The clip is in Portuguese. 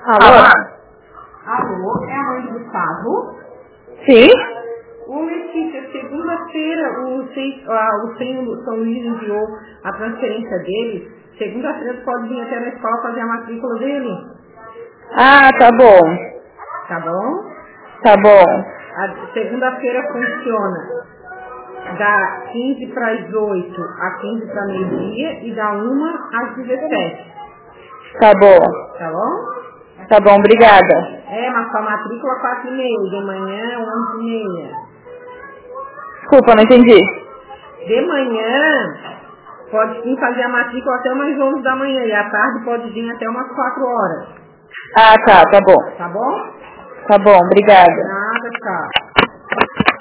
Alô? Alô, é a mãe do Gustavo? Sim? Ô, Letícia, segunda-feira o senhor São Luís enviou a transferência dele. Segunda-feira tu pode vir até na escola fazer a matrícula dele. Ah, tá bom. Tá bom? Tá bom. A segunda-feira funciona da 15 para as 8 a 15 para meio-dia e da 1 às 17. Tá bom. Tá bom? Tá bom, obrigada. Mas com a matrícula 4h30, de manhã 11h30. Desculpa, não entendi. De manhã pode vir fazer a matrícula até umas 11 da manhã e à tarde pode vir até umas 4 horas. Ah, tá bom. Tá bom? Tá bom, obrigada. Nada, tchau.